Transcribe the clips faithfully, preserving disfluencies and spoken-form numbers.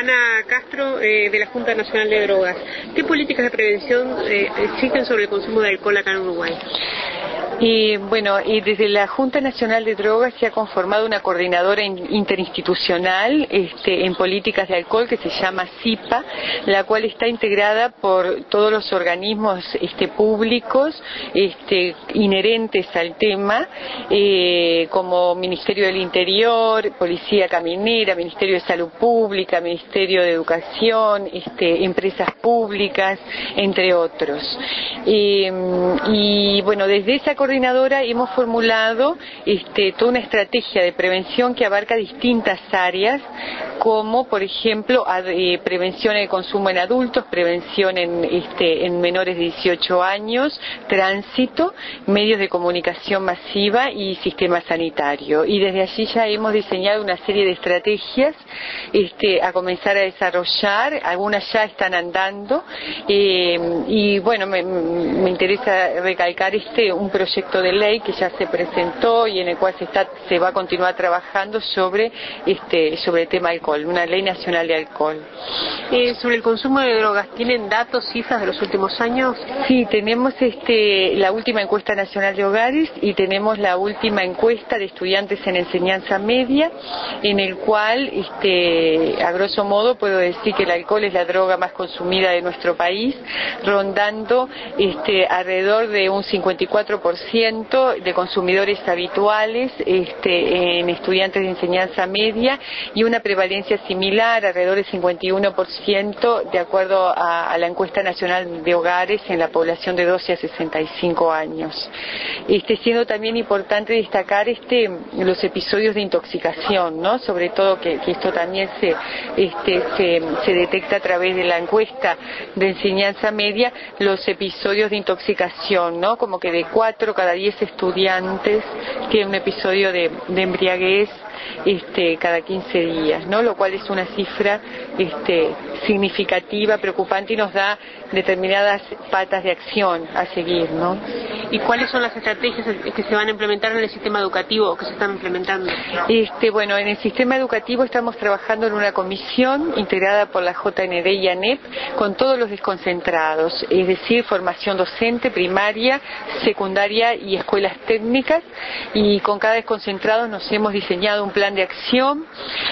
Ana Castro, eh, de la Junta Nacional de Drogas. ¿Qué políticas de prevención eh, existen sobre el consumo de alcohol acá en Uruguay? Y bueno, y desde la Junta Nacional de Drogas se ha conformado una coordinadora interinstitucional este, en políticas de alcohol que se llama CIPA, la cual está integrada por todos los organismos este, públicos este, inherentes al tema, eh, como Ministerio del Interior, Policía Caminera, Ministerio de Salud Pública, Ministerio de Educación, este, empresas públicas, entre otros. Eh, y bueno, desde esa coordinadora hemos formulado este, toda una estrategia de prevención que abarca distintas áreas, como por ejemplo ad, eh, prevención de consumo en adultos, prevención en, este, en menores de dieciocho años, tránsito, medios de comunicación masiva y sistema sanitario. Y desde allí ya hemos diseñado una serie de estrategias este, a comenzar a desarrollar, algunas ya están andando, eh, y bueno, me, me interesa recalcar este un proyecto de ley que ya se presentó y en el cual se está se va a continuar trabajando sobre este sobre el tema alcohol, una ley nacional de alcohol. Eh, sobre el consumo de drogas, ¿tienen datos, cifras de los últimos años? Sí, tenemos este la última encuesta nacional de hogares y tenemos la última encuesta de estudiantes en enseñanza media, en el cual este a grosso modo puedo decir que el alcohol es la droga más consumida de nuestro país, rondando este alrededor de un cincuenta y cuatro por ciento de consumidores habituales este, en estudiantes de enseñanza media y una prevalencia similar, alrededor del cincuenta y uno por ciento, de acuerdo a, a la encuesta nacional de hogares en la población de doce a sesenta y cinco años. Este, siendo también importante destacar este, los episodios de intoxicación, ¿no? Sobre todo que, que esto también se, este, se, se detecta a través de la encuesta de enseñanza media, los episodios de intoxicación, ¿no? Como que de cuatro cada diez estudiantes tiene un episodio de, de embriaguez este, cada quince días, ¿no? Lo cual es una cifra este, significativa, preocupante y nos da determinadas patas de acción a seguir, ¿no? ¿Y cuáles son las estrategias que se van a implementar en el sistema educativo o que se están implementando? Este, bueno, en el sistema educativo estamos trabajando en una comisión integrada por la J N D y ANEP con todos los desconcentrados, es decir, formación docente, primaria, secundaria y escuelas técnicas, y con cada desconcentrado nos hemos diseñado un plan de acción.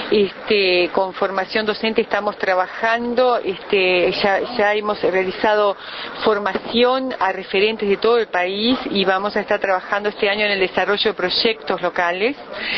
Este, con formación docente estamos trabajando, este, ya, ya hemos realizado formación a referentes de todo el país y vamos a estar trabajando este año en el desarrollo de proyectos locales.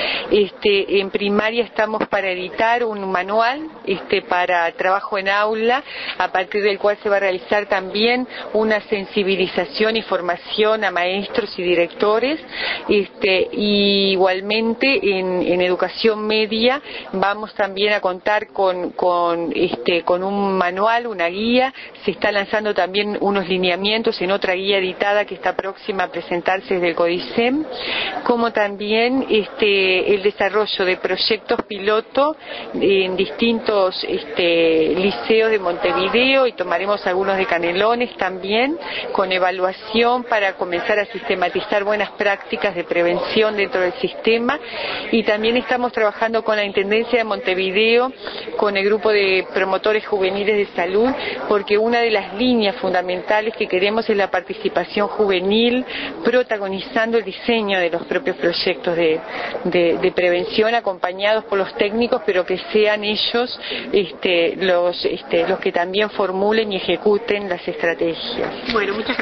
Este, en primaria estamos para editar un manual este, para trabajo en aula, a partir del cual se va a realizar también una sensibilización y formación a maestros y directores. Este, y igualmente en, en educación media vamos también a contar con, con, este, con un manual, una guía. Se está lanzando también unos lineamientos en otra guía editada que está próxima a presentarse desde el CODICEM, como también este, el desarrollo de proyectos piloto en distintos este, liceos de Montevideo, y tomaremos algunos de Canelones también, con evaluación para comenzar a sistematizar buenas prácticas de prevención dentro del sistema. Y también estamos trabajando con la Intendencia de Montevideo, con el grupo de promotores juveniles de salud, porque una de las líneas fundamentales que queremos es la participación juvenil, protagonizando el diseño de los propios proyectos de, de, de prevención, acompañados por los técnicos, pero que sean ellos este, los, este, los que también formulen y ejecuten las estrategias. Bueno, muchas